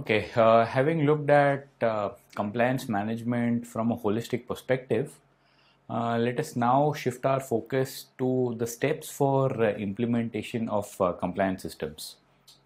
Okay, having looked at compliance management from a holistic perspective, let us now shift our focus to the steps for implementation of compliance systems.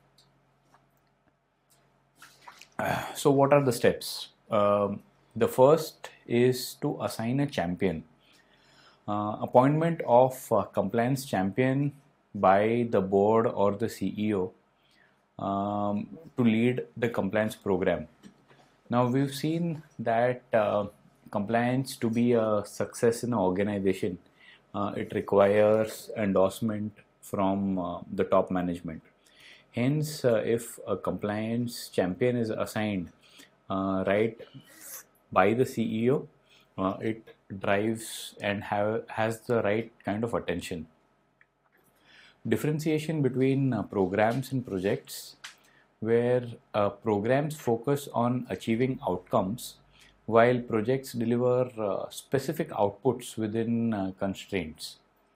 So, what are the steps? The first is to assign a champion. Appointment of compliance champion by the board or the CEO to lead the compliance program. Now, we've seen that compliance to be a success in an organization, it requires endorsement from the top management. Hence, if a compliance champion is assigned right by the CEO, it drives and has the right kind of attention. Differentiation between programs and projects, where programs focus on achieving outcomes while projects deliver specific outputs within constraints.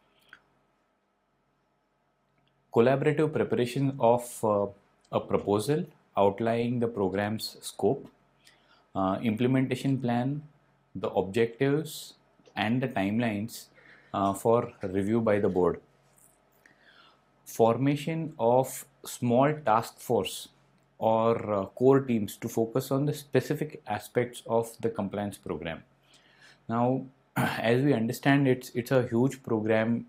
Collaborative preparation of a proposal outlining the program's scope, implementation plan, the objectives, and the timelines for review by the board. Formation of small task force or core teams to focus on the specific aspects of the compliance program. Now, as we understand, it's a huge program.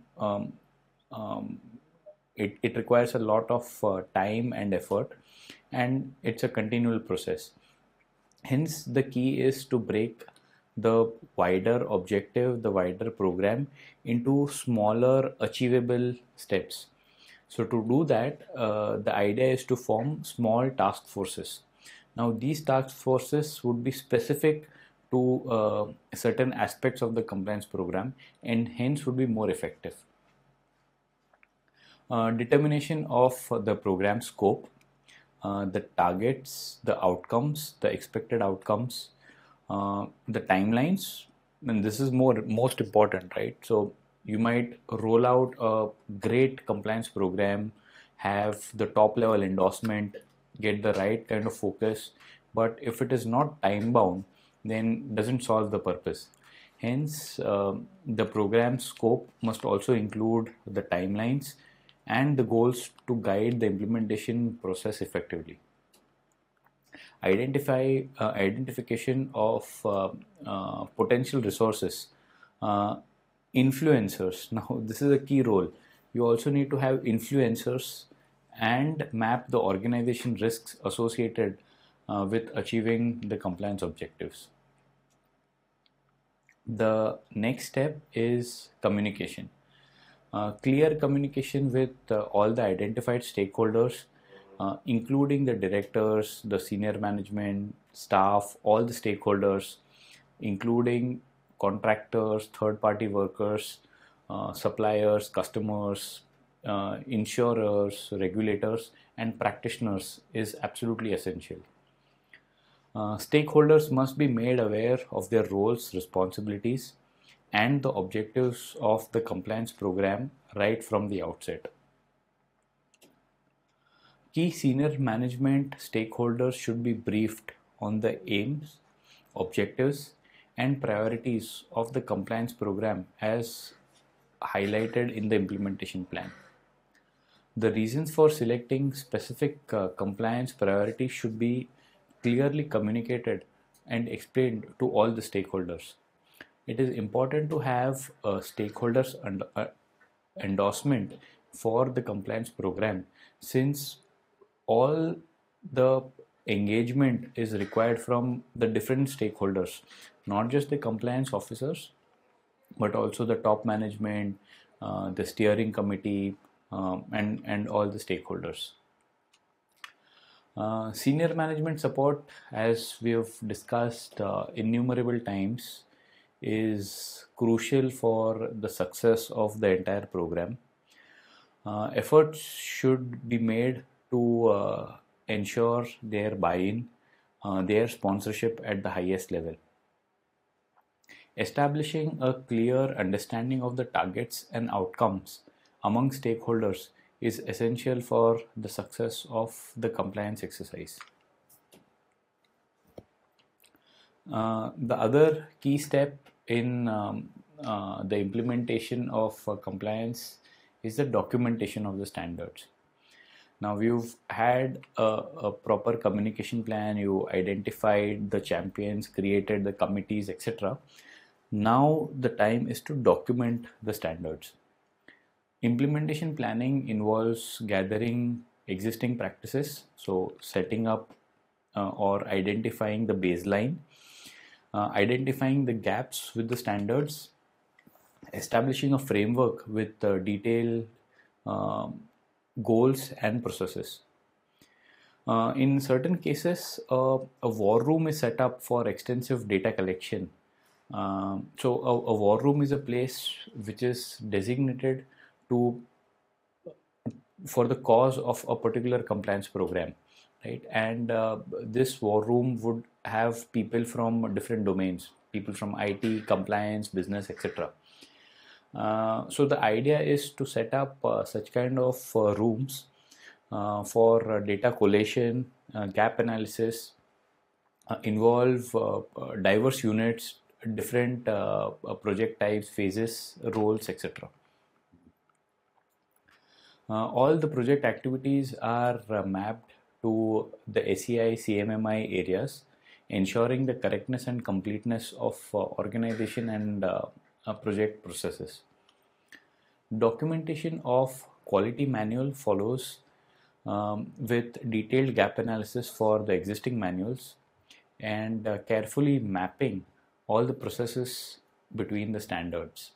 It requires a lot of time and effort, and it's a continual process. Hence, the key is to break the wider objective, the wider program into smaller achievable steps. So to do that, the idea is to form small task forces. Now, these task forces would be specific to certain aspects of the compliance program and hence would be more effective. Determination of the program scope, the targets, the outcomes, the expected outcomes, the timelines, and this is most important, right? So you might roll out a great compliance program, have the top level endorsement, get the right kind of focus, but if it is not time bound, then doesn't solve the purpose. Hence, the program scope must also include the timelines and the goals to guide the implementation process effectively. Identification of potential resources, influencers. Now, this is a key role. You also need to have influencers and map the organization risks associated with achieving the compliance objectives. The next step is communication. Clear communication with all the identified stakeholders, including the directors, the senior management, staff, all the stakeholders, including contractors, third-party workers, suppliers, customers, insurers, regulators, and practitioners is absolutely essential. Stakeholders must be made aware of their roles, responsibilities, and the objectives of the compliance program right from the outset. Key senior management stakeholders should be briefed on the aims, objectives, and priorities of the compliance program as highlighted in the implementation plan. The reasons for selecting specific compliance priorities should be clearly communicated and explained to all the stakeholders. It is important to have stakeholders endorsement for the compliance program, since all the engagement is required from the different stakeholders, not just the compliance officers, but also the top management, the steering committee, and all the stakeholders. Senior management support, as we have discussed innumerable times, is crucial for the success of the entire program. Efforts should be made to ensure their buy-in, their sponsorship at the highest level. Establishing a clear understanding of the targets and outcomes among stakeholders is essential for the success of the compliance exercise. The other key step in the implementation of compliance is the documentation of the standards. Now you've had a proper communication plan, you identified the champions, created the committees, etc. Now the time is to document the standards. Implementation planning involves gathering existing practices, so setting up or identifying the baseline, identifying the gaps with the standards, establishing a framework with detailed goals and processes. In certain cases, a war room is set up for extensive data collection. So a war room is a place which is designated to for the cause of a particular compliance program, right? And this war room would have people from different domains, people from IT, compliance, business, etc. So the idea is to set up such kind of rooms for data collation, gap analysis, involve diverse units, different project types, phases, roles, etc. All the project activities are mapped to the SEI CMMI areas, ensuring the correctness and completeness of organization and project processes. Documentation of quality manual follows with detailed gap analysis for the existing manuals and carefully mapping all the processes between the standards.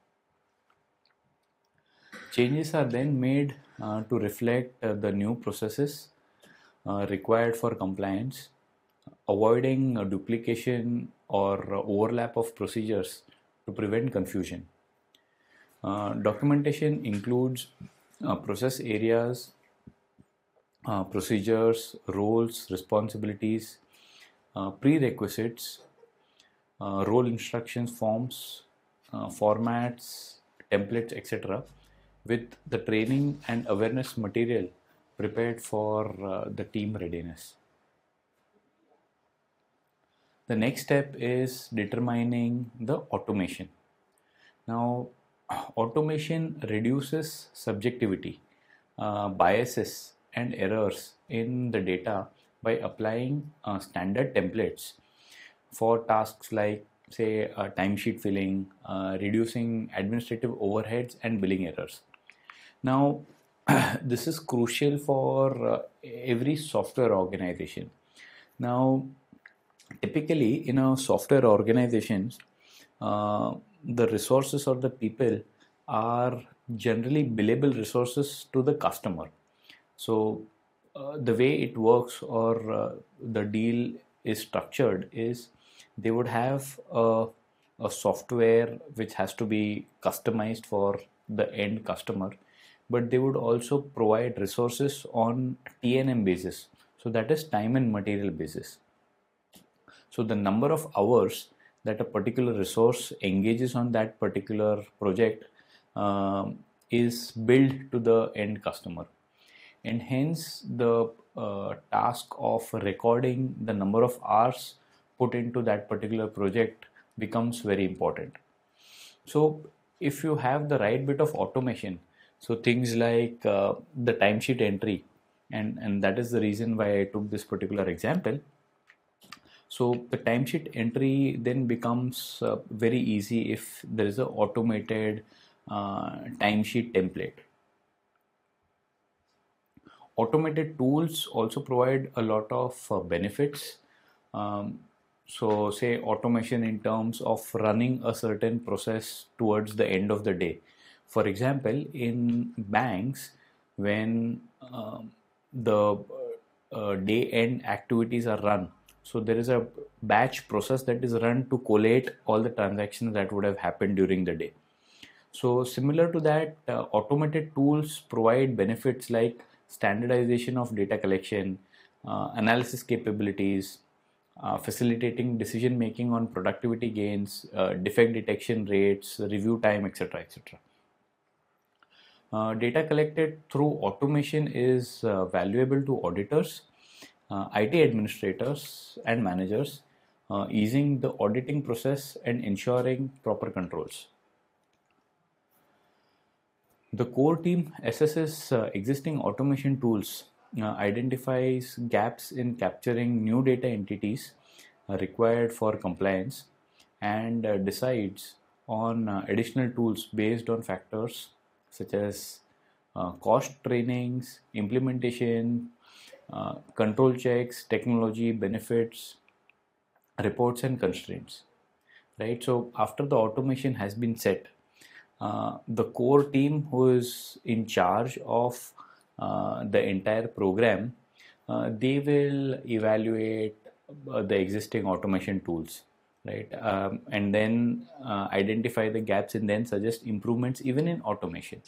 Changes are then made to reflect the new processes required for compliance, avoiding duplication or overlap of procedures to prevent confusion. Documentation includes process areas, procedures, roles, responsibilities, prerequisites, role instructions forms, formats, templates, etc., with the training and awareness material prepared for the team readiness. The next step is determining the automation. Now, automation reduces subjectivity, biases, and errors in the data by applying standard templates for tasks like, say, timesheet filling, reducing administrative overheads, and billing errors. Now, this is crucial for every software organization. Now, typically in a software organizations, the resources or the people are generally billable resources to the customer. So the way it works or the deal is structured is they would have a software which has to be customized for the end customer, but they would also provide resources on T&M basis. So that is time and material basis. So the number of hours that a particular resource engages on that particular project is billed to the end customer. And hence the task of recording the number of hours put into that particular project becomes very important. So if you have the right bit of automation, so things like the timesheet entry, and that is the reason why I took this particular example. So the timesheet entry then becomes very easy if there is an automated timesheet template. Automated tools also provide a lot of benefits. So say automation in terms of running a certain process towards the end of the day. For example, in banks, when the day end activities are run, so there is a batch process that is run to collate all the transactions that would have happened during the day. So similar to that, automated tools provide benefits like standardization of data collection, analysis capabilities, facilitating decision making on productivity gains, defect detection rates, review time, etc., etc. Data collected through automation is valuable to auditors, IT administrators and managers, easing the auditing process and ensuring proper controls. The core team assesses existing automation tools, identifies gaps in capturing new data entities required for compliance, and decides on additional tools based on factors such as cost, trainings, implementation, control checks, technology, benefits, reports, and constraints. Right. So after the automation has been set, the core team who is in charge of the entire program, they will evaluate the existing automation tools, right? And then identify the gaps and then suggest improvements even in automation.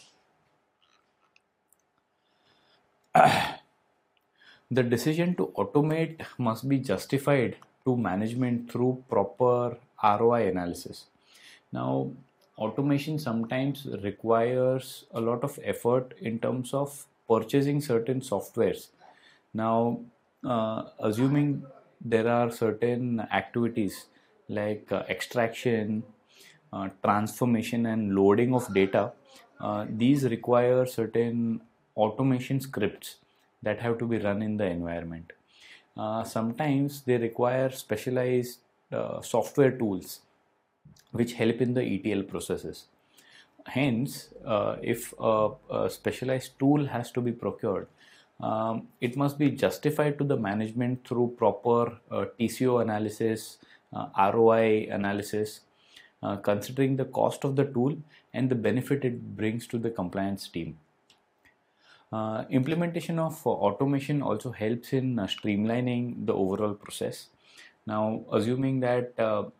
The decision to automate must be justified to management through proper ROI analysis. Now, automation sometimes requires a lot of effort in terms of purchasing certain softwares. Now, assuming there are certain activities like extraction, transformation, and loading of data, these require certain automation scripts that have to be run in the environment. Sometimes they require specialized software tools which help in the ETL processes. Hence, if a specialized tool has to be procured, it must be justified to the management through proper TCO analysis, ROI analysis, considering the cost of the tool and the benefit it brings to the compliance team. Implementation of automation also helps in streamlining the overall process. Now, assuming that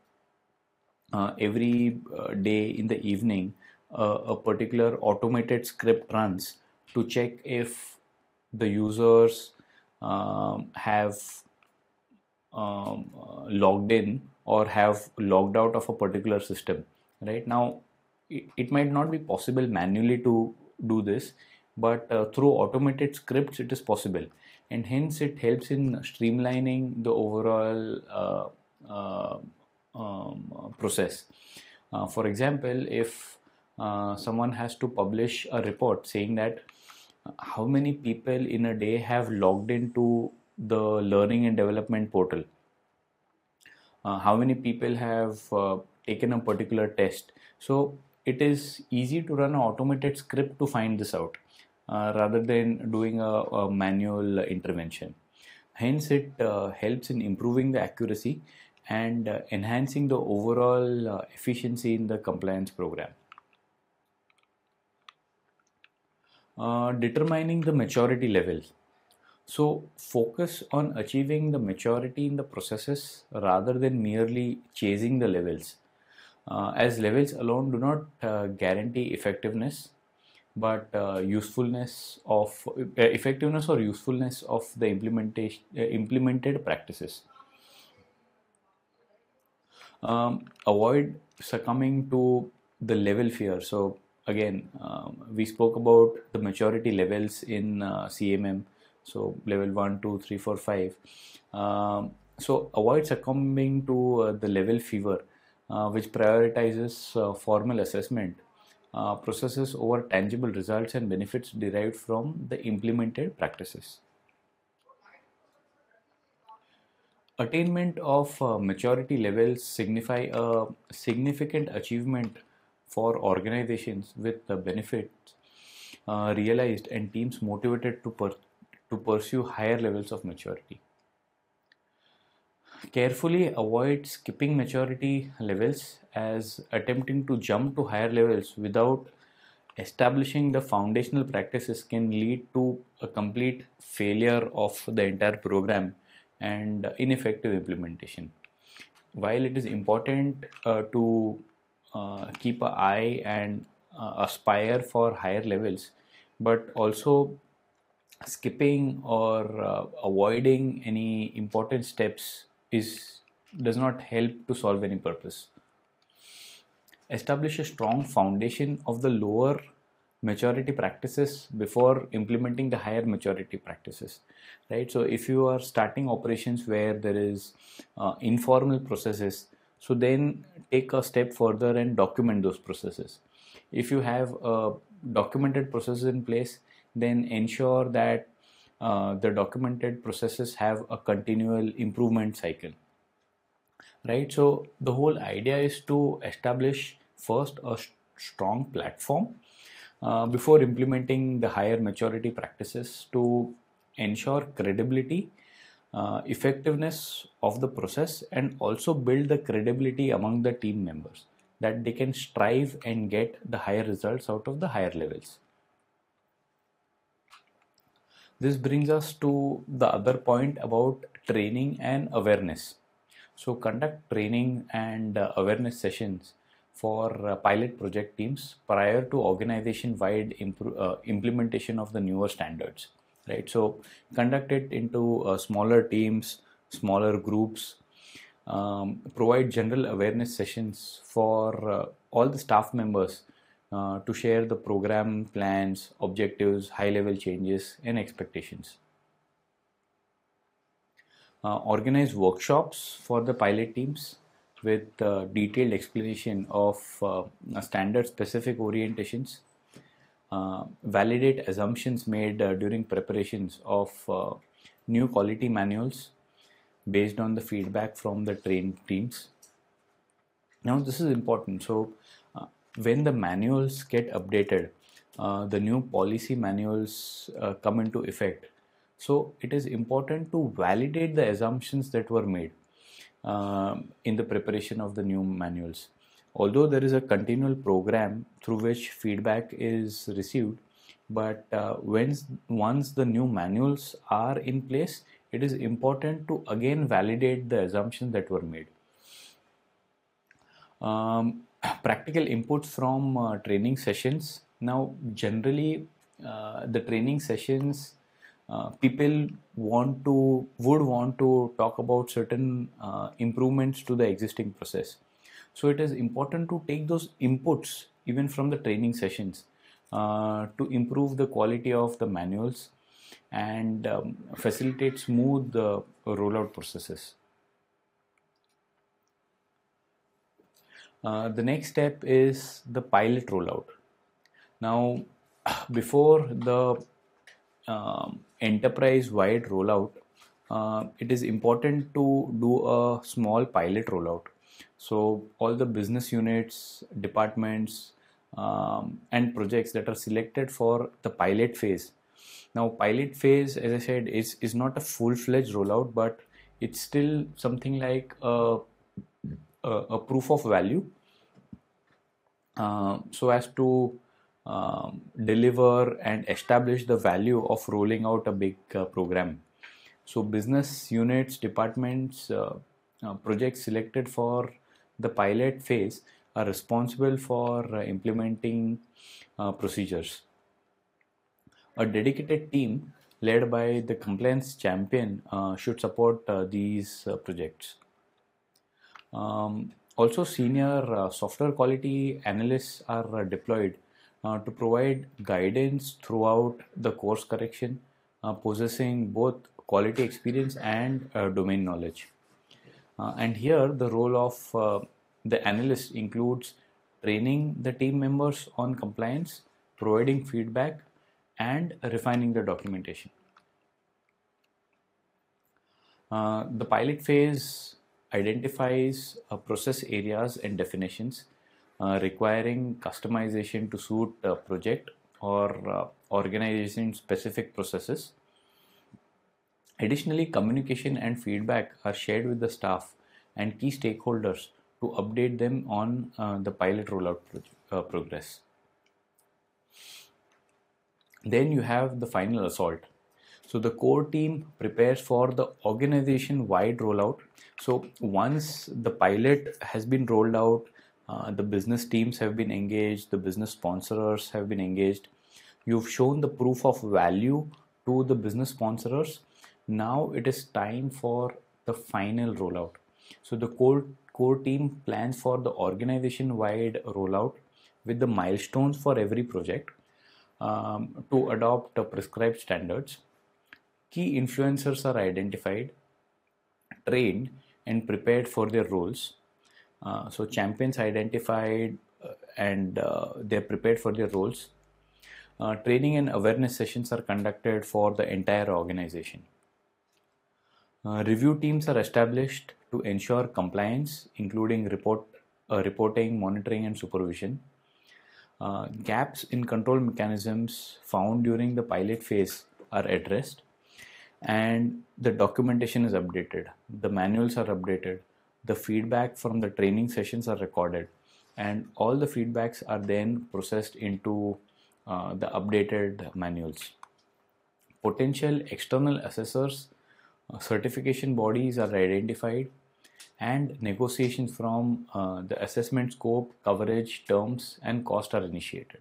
every day in the evening, a particular automated script runs to check if the users have logged in or have logged out of a particular system. Right now, it might not be possible manually to do this, but through automated scripts it is possible, and hence it helps in streamlining the overall process. For example, if someone has to publish a report saying that how many people in a day have logged into the learning and development portal, how many people have taken a particular test, so it is easy to run an automated script to find this out rather than doing a manual intervention. Hence, it helps in improving the accuracy and enhancing the overall efficiency in the compliance program. Determining the maturity levels. So focus on achieving the maturity in the processes rather than merely chasing the levels, as levels alone do not guarantee effectiveness, but usefulness or usefulness of the implemented practices. Avoid succumbing to the level fear. So again, we spoke about the maturity levels in CMM. So level 1, 2, 3, 4, 5. So avoid succumbing to the level fever, which prioritizes formal assessment processes over tangible results and benefits derived from the implemented practices. Attainment of maturity levels signify a significant achievement for organizations with the benefits realized and teams motivated to pursue higher levels of maturity. Carefully avoid skipping maturity levels, as attempting to jump to higher levels without establishing the foundational practices can lead to a complete failure of the entire program and ineffective implementation. While it is important to keep an eye and aspire for higher levels, but also skipping or avoiding any important steps does not help to solve any purpose. Establish a strong foundation of the lower maturity practices before implementing the higher maturity practices, right? So if you are starting operations where there is informal processes, so then take a step further and document those processes. If you have documented processes in place, then ensure that the documented processes have a continual improvement cycle, right? So the whole idea is to establish first a strong platform before implementing the higher maturity practices to ensure credibility, effectiveness of the process, and also build the credibility among the team members that they can strive and get the higher results out of the higher levels. This brings us to the other point about training and awareness. So conduct training and awareness sessions for pilot project teams prior to organization-wide implementation of the newer standards, right? So conduct it into smaller teams, smaller groups, provide general awareness sessions for all the staff members to share the program plans, objectives, high-level changes, and expectations. Organize workshops for the pilot teams with detailed explanation of standard specific orientations. Validate assumptions made during preparations of new quality manuals based on the feedback from the trained teams. Now this is important. So when the manuals get updated, the new policy manuals come into effect. So it is important to validate the assumptions that were made in the preparation of the new manuals. Although there is a continual program through which feedback is received, but once the new manuals are in place, it is important to again validate the assumptions that were made. Practical inputs from training sessions. Now, generally, the training sessions, people would want to talk about certain improvements to the existing process. So it is important to take those inputs even from the training sessions to improve the quality of the manuals and facilitate smooth rollout processes. The next step is the pilot rollout. Now, before the enterprise-wide rollout, it is important to do a small pilot rollout. So all the business units, departments, and projects that are selected for the pilot phase. Now, pilot phase, as I said, is not a full-fledged rollout, but it's still something like a proof of value, so as to deliver and establish the value of rolling out a big program. So business units, departments, projects selected for the pilot phase are responsible for implementing procedures. A dedicated team led by the compliance champion should support these projects. Also, senior software quality analysts are deployed to provide guidance throughout the course correction, possessing both quality experience and domain knowledge. And here the role of the analyst includes training the team members on compliance, providing feedback, and refining the documentation. The pilot phase identifies process areas and definitions requiring customization to suit project or organization specific processes. Additionally, communication and feedback are shared with the staff and key stakeholders to update them on the pilot rollout progress. Then you have the final assault. So the core team prepares for the organization-wide rollout. So once the pilot has been rolled out, the business teams have been engaged, the business sponsors have been engaged. You've shown the proof of value to the business sponsors. Now it is time for the final rollout. So the core team plans for the organization-wide rollout with the milestones for every project. to adopt prescribed standards. Key influencers are identified, trained, and prepared for their roles. So champions identified and they're prepared for their roles. Training and awareness sessions are conducted for the entire organization. Review teams are established to ensure compliance, including reporting, monitoring, and supervision. Gaps in control mechanisms found during the pilot phase are addressed, and the documentation is updated, the manuals are updated, the feedback from the training sessions are recorded, and all the feedbacks are then processed into the updated manuals. Potential external assessors, certification bodies are identified, and negotiations from the assessment scope, coverage, terms, and cost are initiated.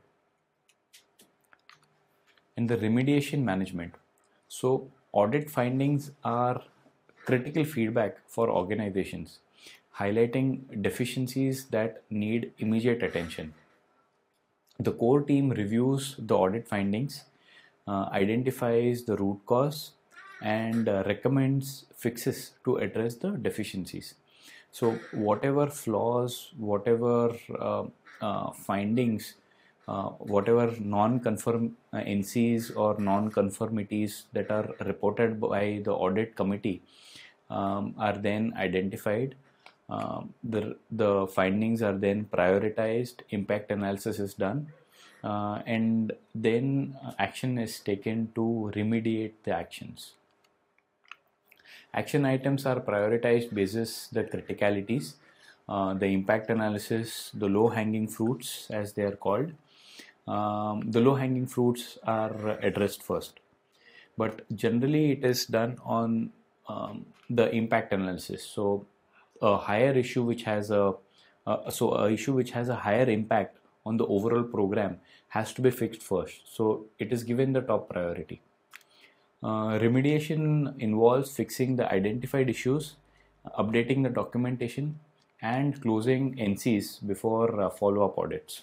In the remediation management, so audit findings are critical feedback for organizations, highlighting deficiencies that need immediate attention. The core team reviews the audit findings, identifies the root cause, and recommends fixes to address the deficiencies. So, whatever flaws, whatever findings, whatever non-conform NCs or non-conformities that are reported by the audit committee are then identified. The findings are then prioritized, impact analysis is done, and then action is taken to remediate the actions. Action items are prioritized basis the criticalities, the impact analysis, the low-hanging fruits as they are called. The low-hanging fruits are addressed first, but generally it is done on the impact analysis. So a higher issue which has a issue which has a higher impact on the overall program has to be fixed first. So it is given the top priority. Remediation involves fixing the identified issues, updating the documentation, and closing NCs before follow-up audits.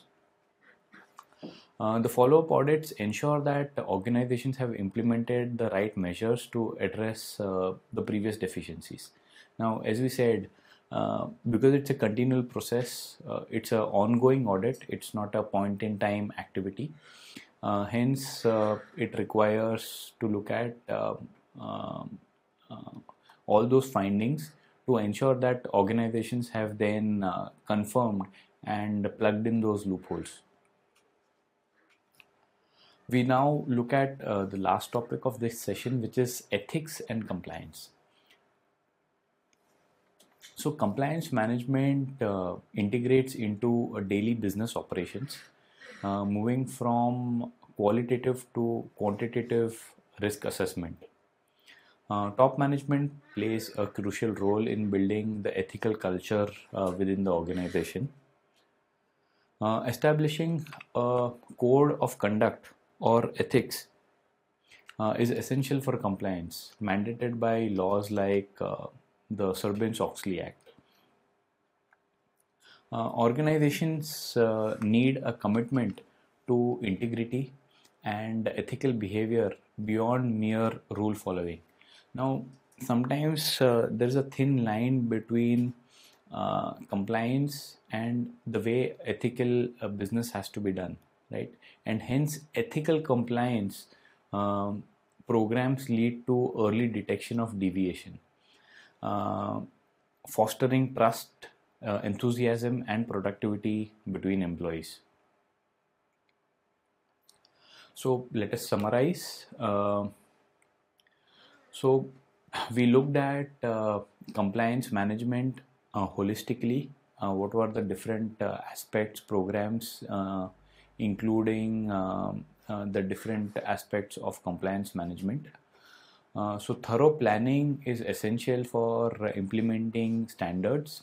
The follow-up audits ensure that organizations have implemented the right measures to address the previous deficiencies. Now, as we said, because it's a continual process, it's an ongoing audit, it's not a point-in-time activity. Hence, it requires to look at all those findings to ensure that organizations have then confirmed and plugged in those loopholes. We now look at the last topic of this session, which is ethics and compliance. So compliance management integrates into daily business operations, moving from qualitative to quantitative risk assessment. Top management plays a crucial role in building the ethical culture within the organization. Establishing a code of conduct or ethics is essential for compliance, mandated by laws like the Sarbanes-Oxley Act. Organizations need a commitment to integrity and ethical behavior beyond mere rule following. Now, sometimes there's a thin line between compliance and the way ethical business has to be done, right? And hence, ethical compliance programs lead to early detection of deviation, fostering trust, enthusiasm, and productivity between employees. So let us summarize. So we looked at compliance management holistically. What were the different aspects, programs, including the different aspects of compliance management. So thorough planning is essential for implementing standards,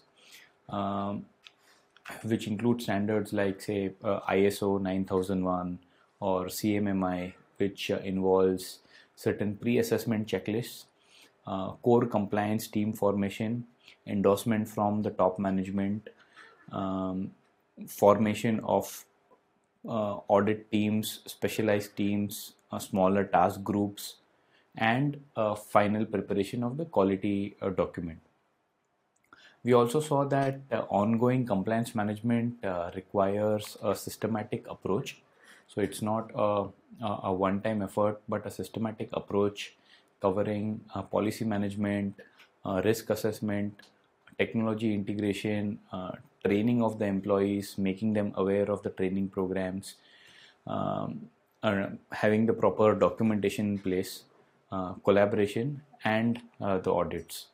which include standards like, say, ISO 9001 or CMMI, which involves certain pre-assessment checklists, core compliance team formation, endorsement from the top management, formation of audit teams, specialized teams, smaller task groups, and final preparation of the quality document. We also saw that ongoing compliance management requires a systematic approach. So it's not a one-time effort, but a systematic approach covering policy management, risk assessment, technology integration, training of the employees, making them aware of the training programs, um, having the proper documentation in place, collaboration, and the audits.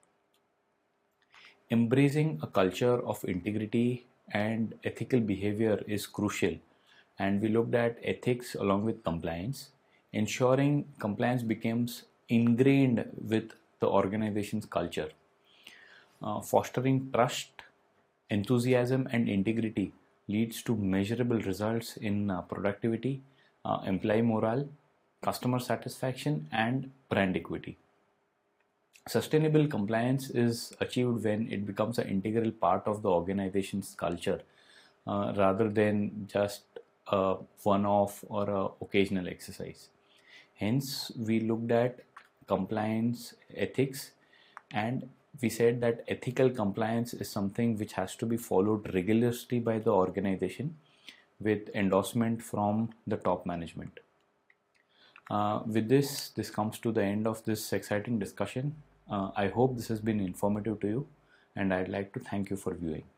Embracing a culture of integrity and ethical behavior is crucial, and we looked at ethics along with compliance, ensuring compliance becomes ingrained with the organization's culture. Fostering trust, enthusiasm, and integrity leads to measurable results in productivity, employee morale, customer satisfaction, and brand equity. Sustainable compliance is achieved when it becomes an integral part of the organization's culture rather than just a one off or a occasional exercise. Hence, we looked at compliance ethics, and we said that ethical compliance is something which has to be followed rigorously by the organization with endorsement from the top management. With this comes to the end of this exciting discussion. I hope this has been informative to you, and I'd like to thank you for viewing.